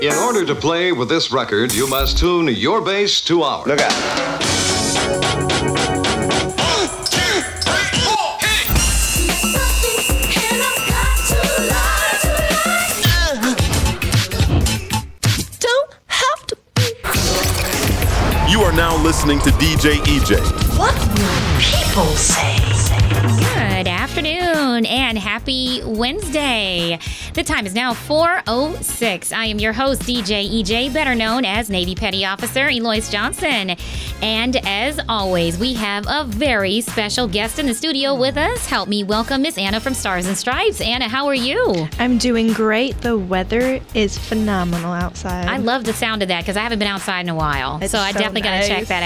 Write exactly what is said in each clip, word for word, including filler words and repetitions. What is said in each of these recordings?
In order to play with this record, you must tune your bass to ours. Look out. You are now listening to D J E J. What will people say? Good afternoon and happy Wednesday. The time is now four oh six. I am your host, D J E J, better known as Navy Petty Officer Eloise Johnson. And as always, we have a very special guest in the studio with us. Help me welcome Miss Anna from Stars and Stripes. Anna, how are you? I'm doing great. The weather is phenomenal outside. I love the sound of that because I haven't been outside in a while. It's so I so definitely got to nice. check that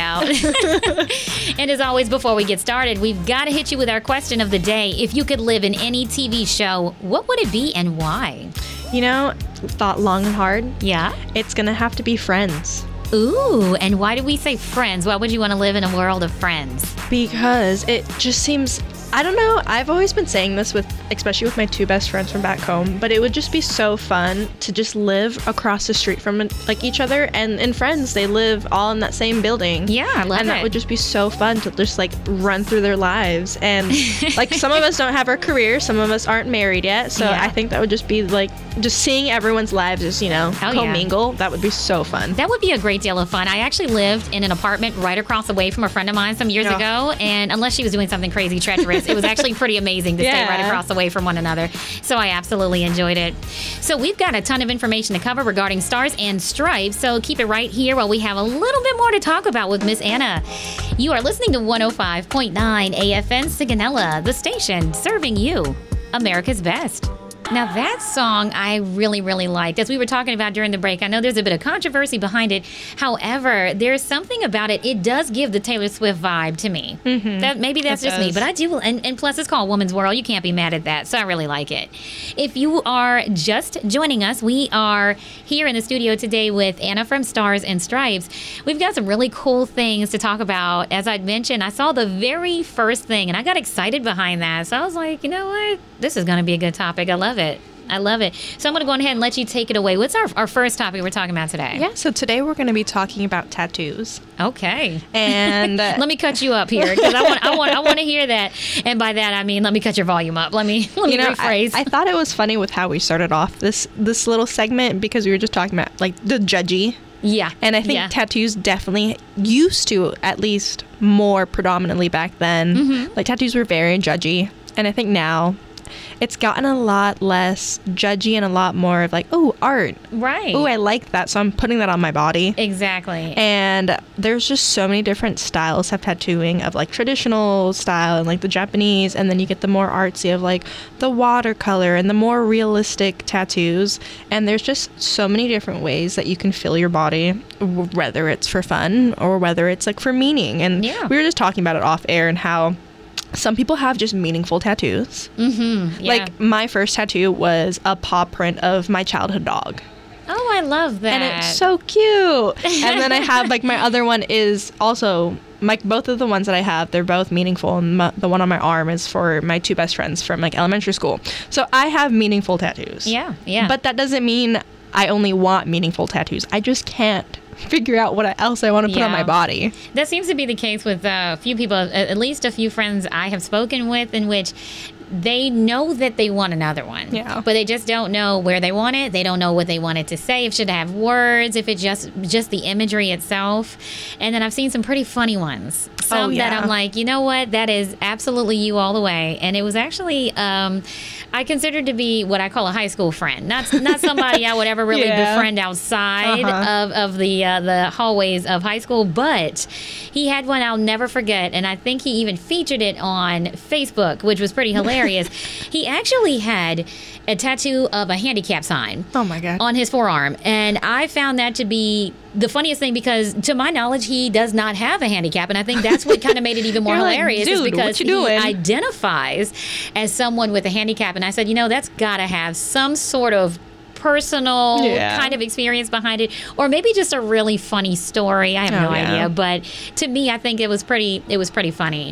out. And as always, before we get started, we've got to hit you with our question of the day. If you could live in any T V show, what would it be and why? You know, thought long and hard. Yeah? It's going to have to be Friends. Ooh, and why do we say Friends? Why would you want to live in a world of friends? Because it just seems, I don't know, I've always been saying this with, especially with my two best friends from back home, but it would just be so fun to just live across the street from like each other. And in Friends, they live all in that same building. Yeah, I love And it. that would just be so fun to just like run through their lives. And like some of us don't have our career, some of us aren't married yet. So Yeah. I think that would just be like, just seeing everyone's lives just, you know, Oh, yeah. commingle. That would be so fun. That would be a great deal of fun. I actually lived in an apartment right across the way from a friend of mine some years Yeah. ago, and unless she was doing something crazy treacherous, it was actually pretty amazing to stay Yeah. right across the way from one another. So I absolutely enjoyed it. So we've got a ton of information to cover regarding Stars and Stripes, so keep it right here while we have a little bit more to talk about with Miss Anna. You are listening to one oh five point nine A F N Sigonella, the station serving you America's best. Now that song I really, really liked. As we were talking about during the break, I know there's a bit of controversy behind it. However, there's something about it. It does give the Taylor Swift vibe to me. Mm-hmm. That maybe that's It just me, does. but I do. And, and plus, it's called Woman's World. You can't be mad at that. So I really like it. If you are just joining us, we are here in the studio today with Anna from Stars and Stripes. We've got some really cool things to talk about. As I'd mentioned, I saw the very first thing, and I got excited behind that. So I was like, you know what? This is going to be a good topic. I love it. I love it. So I'm going to go ahead and let you take it away. What's our, our first topic we're talking about today? Yeah, so today we're going to be talking about tattoos. Okay. And uh, Let me cut you up here because I want I want I want to hear that. And by that I mean let me cut your volume up. Let me let me you know, I, rephrase. I thought it was funny with how we started off this this little segment because we were just talking about like the judgy. yeah. And I think yeah. tattoos definitely used to, at least more predominantly back then, Mm-hmm. like tattoos were very judgy. And I think now it's gotten a lot less judgy and a lot more of like, oh, art. Right. Oh, I like that. So I'm putting that on my body. Exactly. And there's just so many different styles of tattooing, of like traditional style and like the Japanese, and then you get the more artsy of like the watercolor and the more realistic tattoos. And there's just so many different ways that you can fill your body, w- whether it's for fun or whether it's like for meaning. And Yeah. we were just talking about it off air and how some people have just meaningful tattoos. Mm-hmm. Yeah. Like my first tattoo was a paw print of my childhood dog. oh, I love that. And it's so cute. And then I have like my other one is also like both of the ones that I have, they're both meaningful. And my, the one on my arm is for my two best friends from like elementary school. So I have meaningful tattoos. Yeah. Yeah. But that doesn't mean I only want meaningful tattoos. I just can't figure out what else I want to put on Yeah. my body. That seems to be the case with uh, a few people, at at least a few friends I have spoken with, in which they know that they want another one. Yeah. But they just don't know where they want it. They don't know what they want it to say. If it should have words, if it just just the imagery itself. And then I've seen some pretty funny ones. Some Oh, yeah. that I'm like, you know what? That is absolutely you all the way. And it was actually, um, I considered to be what I call a high school friend. Not not somebody I would ever really Yeah. befriend outside Uh-huh. of, of the uh, the hallways of high school. But he had one I'll never forget. And I think he even featured it on Facebook, which was pretty hilarious. He actually had a tattoo of a handicap sign Oh my God. on his forearm. And I found that to be the funniest thing because, to my knowledge, he does not have a handicap. And I think that's what kind of made it even more You're like, hilarious is "Dude, because what you he doing?" identifies as someone with a handicap. And I said, you know, that's got to have some sort of personal Yeah. kind of experience behind it, or maybe just a really funny story. I have Oh, no yeah. idea. But to me, I think it was pretty, it was pretty funny.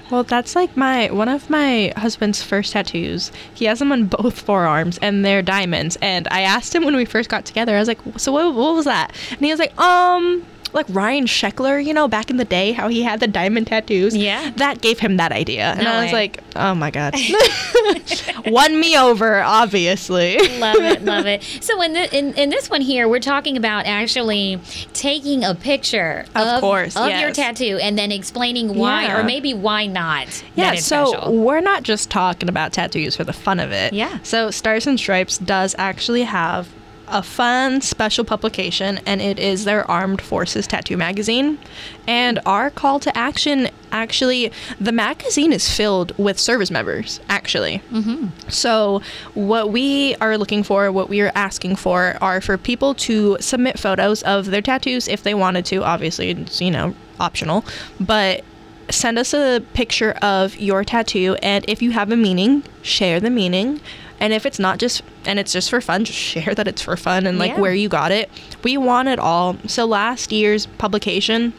Well, that's like my one of my husband's first tattoos. He has them on both forearms, and they're diamonds. And I asked him when we first got together, I was like, so what, what was that? And he was like, um... like Ryan Sheckler, you know, back in the day, how he had the diamond tattoos. Yeah. That gave him that idea. And No I was way. like, oh my God. Won me over, obviously. Love it, love it. So in, the, in in this one here, we're talking about actually taking a picture Of of, course, of your yes. tattoo and then explaining why Yeah. or maybe why not. Yeah, that it's so special. we're not just talking about tattoos for the fun of it. Yeah. So Stars and Stripes does actually have a fun special publication, and it is their Armed Forces Tattoo magazine. And our call to action, actually, the magazine is filled with service members, actually. Mm-hmm. So what we are looking for, what we are asking for, are for people to submit photos of their tattoos if they wanted to. Obviously, it's, you know, optional. But send us a picture of your tattoo, and if you have a meaning, share the meaning. And if it's not just, and it's just for fun, just share that it's for fun and like Yeah. where you got it. We want it all. So last year's publication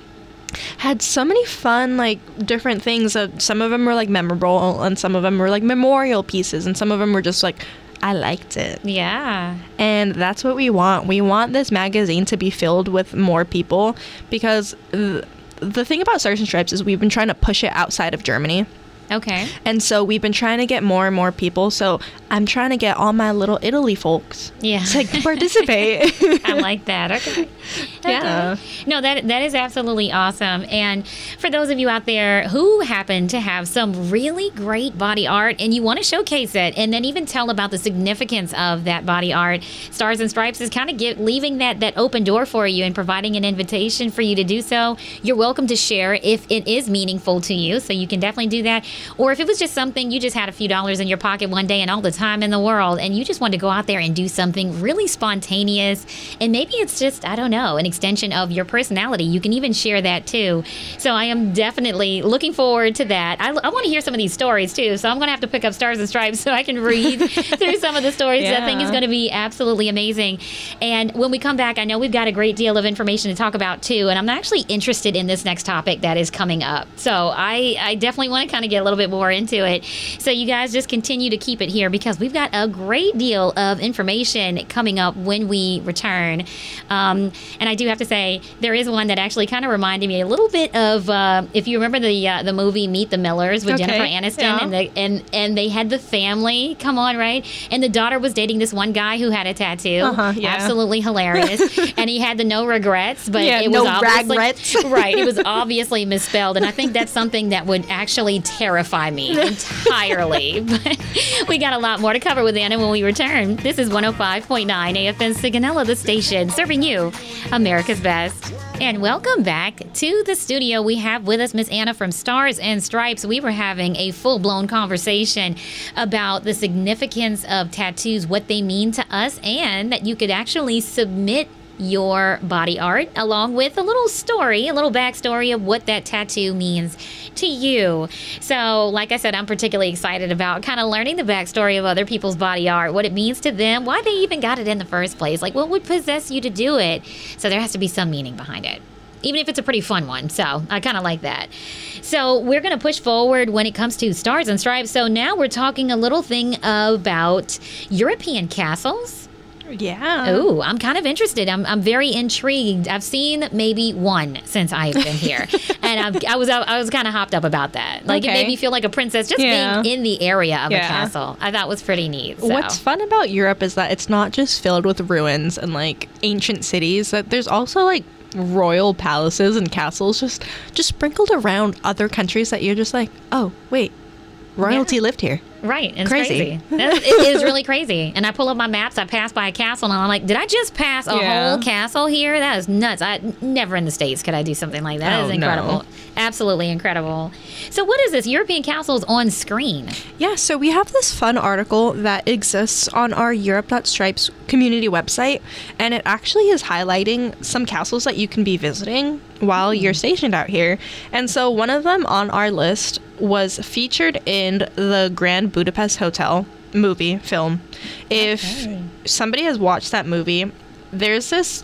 had so many fun, like different things. Uh, some of them were like memorable, and some of them were like memorial pieces, and some of them were just like, I liked it. Yeah. And that's what we want. We want this magazine to be filled with more people, because th- the thing about Stars and Stripes is we've been trying to push it outside of Germany. Okay. And so we've been trying to get more and more people. So I'm trying to get all my little Italy folks Yeah. to like, participate. I like that. Okay. Yeah. Okay. No, that that is absolutely awesome. And for those of you out there who happen to have some really great body art and you want to showcase it and then even tell about the significance of that body art, Stars and Stripes is kind of get, leaving that, that open door for you and providing an invitation for you to do so. You're welcome to share if it is meaningful to you. So you can definitely do that. Or if it was just something you just had a few dollars in your pocket one day and all the time in the world and you just wanted to go out there and do something really spontaneous, and maybe it's just, I don't know, an extension of your personality, you can even share that too. So I am definitely looking forward to that. I, I want to hear some of these stories too, so I'm going to have to pick up Stars and Stripes so I can read through some of the stories. I think is Yeah. going to be absolutely amazing. And when we come back, I know we've got a great deal of information to talk about too, and I'm actually interested in this next topic that is coming up. So I, I definitely want to kind of get a little bit more into it. So you guys just continue to keep it here because we've got a great deal of information coming up when we return. Um, and I do have to say, there is one that actually kind of reminded me a little bit of, uh, if you remember the uh, the movie Meet the Millers with Okay. Jennifer Aniston, Yeah. and, the, and and they had the family come on, right? And the daughter was dating this one guy who had a tattoo. Uh-huh, yeah. Absolutely hilarious. And he had the no regrets, but Yeah, it was no obviously regrets. right. It was obviously misspelled, and I think that's something that would actually terrify me entirely. But we got a lot more to cover with Anna when we return. This is one oh five point nine A F M Sigonella, the station serving you America's best. And welcome back to the studio. We have with us Miss Anna from Stars and Stripes. We were having a full-blown conversation about the significance of tattoos, what they mean to us, and that you could actually submit your body art along with a little story, a little backstory of what that tattoo means to you. So, like I said, I'm particularly excited about kind of learning the backstory of other people's body art, what it means to them, why they even got it in the first place, like what would possess you to do it. So there has to be some meaning behind it, even if it's a pretty fun one. So I kind of like that. So we're going to push forward when it comes to Stars and Stripes. So now we're talking a little thing about European castles. Yeah. Ooh, I'm kind of interested. I'm, I'm very intrigued. I've seen maybe one since I've been here, and I've, I was I was kind of hopped up about that. Like it Okay. made me feel like a princess just Yeah. being in the area of a Yeah. castle. I thought was pretty neat. So. What's fun about Europe is that it's not just filled with ruins and like ancient cities, that there's also like royal palaces and castles just just sprinkled around other countries that you're just like, oh wait, royalty Yeah. lived here. Right, and it's Crazy. crazy. That's, it is really crazy. And I pull up my maps. I pass by a castle, and I'm like, "Did I just pass a Yeah. whole castle here? That is nuts! I never in the States could I do something like that. That Oh, is incredible, no. absolutely incredible." So, what is this European castles on screen? Yeah, so we have this fun article that exists on our Europe.Stripes community website, and it actually is highlighting some castles that you can be visiting while you're stationed out here. And so one of them on our list was featured in the Grand Budapest Hotel movie film. If Okay. somebody has watched that movie, there's this,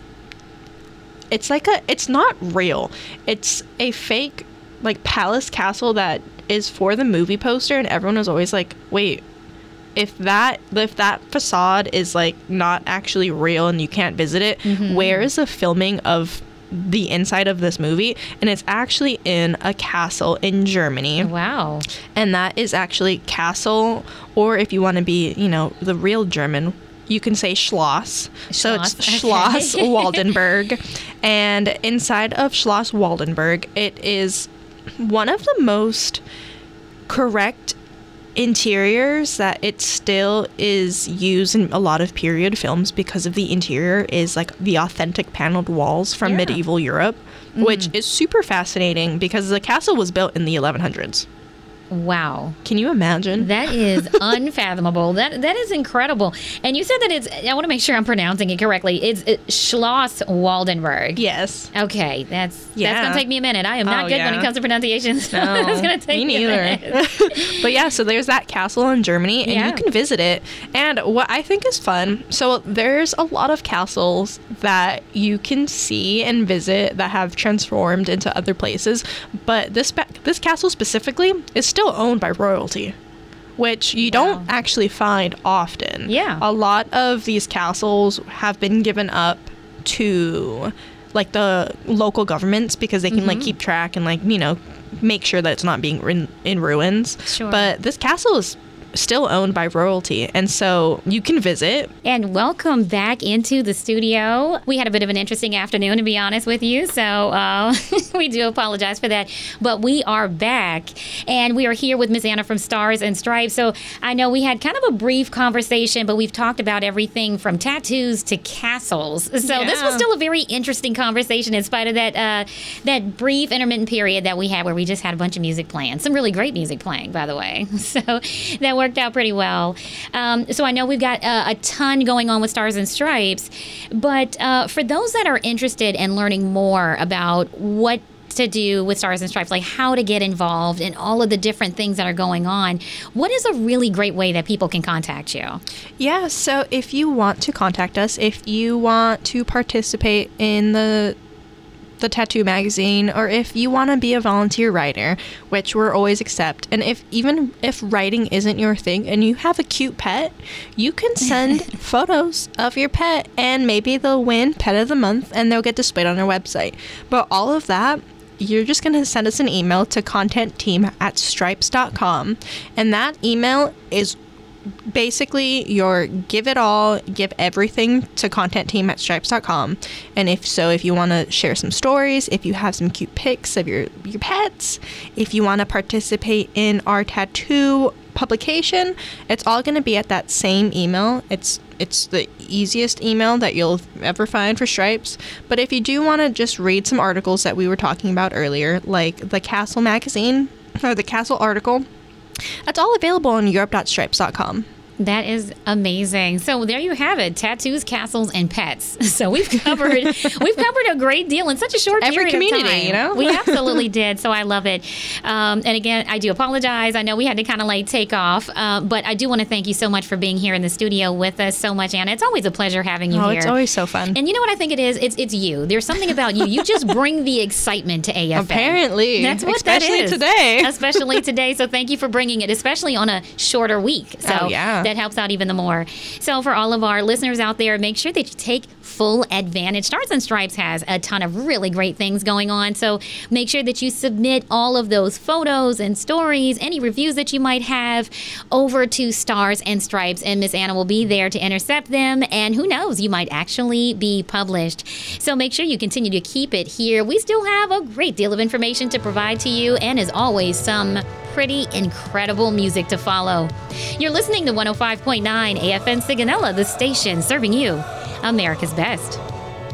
it's like a, it's not real. It's a fake like palace castle that is for the movie poster, and everyone was always like, wait, if that if that facade is like not actually real and you can't visit it, mm-hmm. where is the filming of the inside of this movie? And it's actually in a castle in Germany. Wow. And that is actually castle, or if you want to be, you know, the real German, you can say Schloss. Schloss. So it's Okay. Schloss Waldenberg. And inside of Schloss Waldenberg, it is one of the most correct interiors that it still is used in a lot of period films, because of the interior is like the authentic paneled walls from Yeah. medieval Europe, Mm. which is super fascinating because the castle was built in the eleven hundreds. Wow. Can you imagine? That is unfathomable. That that is incredible. And you said that it's, I want to make sure I'm pronouncing it correctly. It's it, Schloss Waldenberg. Yes. Okay, that's Yeah. that's gonna take me a minute. I am not Oh, good when yeah. it comes to pronunciations. So No, it's gonna take me me a neither. minute. But yeah, so there's that castle in Germany, and Yeah. you can visit it. And what I think is fun, so there's a lot of castles that you can see and visit that have transformed into other places, but this ba- this castle specifically is still owned by royalty, which you Wow. don't actually find often. Yeah. A lot of these castles have been given up to like the local governments because they can Mm-hmm. like keep track and like, you know, make sure that it's not being in, in ruins. Sure. But this castle is still owned by royalty, and so you can visit. And welcome back into the studio. We had a bit of an interesting afternoon, to be honest with you, so uh, we do apologize for that. But we are back, and we are here with Miss Anna from Stars and Stripes. So I know we had kind of a brief conversation, but we've talked about everything from tattoos to castles. So this was Yeah. still a very interesting conversation in spite of that uh, that brief intermittent period that we had where we just had a bunch of music playing. Some really great music playing, by the way. So that worked out pretty well. Um, so I know we've got uh, a ton going on with Stars and Stripes, but uh, for those that are interested in learning more about what to do with Stars and Stripes, like how to get involved and all of the different things that are going on, what is a really great way that people can contact you? Yeah, so if you want to contact us, if you want to participate in the the tattoo magazine, or if you want to be a volunteer writer, which we're always accept, and if even if writing isn't your thing and you have a cute pet, you can send photos of your pet and maybe they'll win Pet of the Month and they'll get displayed on our website. But all of that, you're just going to send us an email to content team at stripes dot com, and that email is basically your give it all, give everything to content team at stripes dot com. And if so, if you want to share some stories, if you have some cute pics of your, your pets, if you want to participate in our tattoo publication, it's all going to be at that same email. It's it's the easiest email that you'll ever find for Stripes. But if you do want to just read some articles that we were talking about earlier, like the Castle magazine or the Castle article, that's all available on europe dot stripes dot com. That is amazing. So there you have it: tattoos, castles, and pets. So we've covered we've covered a great deal in such a short Every period community, of time. you know? We absolutely did. So I love it. Um, and again, I do apologize. I know we had to kind of like take off, uh, but I do want to thank you so much for being here in the studio with us so much, Anna. It's always a pleasure having you Oh, here. it's always so fun. And you know what I think it is? It's it's you. There's something about you. You just bring the excitement to A F A. Apparently. That's what Especially that is. today. Especially today. So thank you for bringing it, especially on a shorter week. So Oh, yeah. that helps out even the more. So for all of our listeners out there, make sure that you take full advantage. Stars and Stripes has a ton of really great things going on. So make sure that you submit all of those photos and stories, any reviews that you might have, over to Stars and Stripes, and Miss Anna will be there to intercept them. And who knows, you might actually be published. So make sure you continue to keep it here. We still have a great deal of information to provide to you, and as always, some pretty incredible music to follow. You're listening to one oh five point nine A F N Sigonella, the station serving you America's best.